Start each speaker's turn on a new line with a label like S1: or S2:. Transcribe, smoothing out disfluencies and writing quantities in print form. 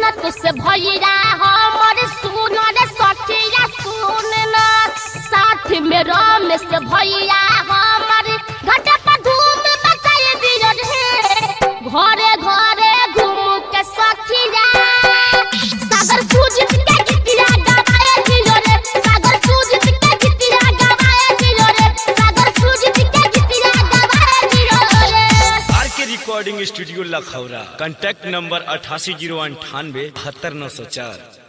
S1: तुझसे भैया हमर सुन रे सखिया सुनना साथ में रमेश भैया हमर घाट पर धूम मचाए दियो रे घरे घरे घूम के सखिया सागर सूजित के गीतिया गवाए दियो रे सागर सूजित के गीतिया गवाए दियो रे सागर सूजित के गीतिया गवाए दियो रे।
S2: R K recording studio Lakhaura, contact number 880987 72904।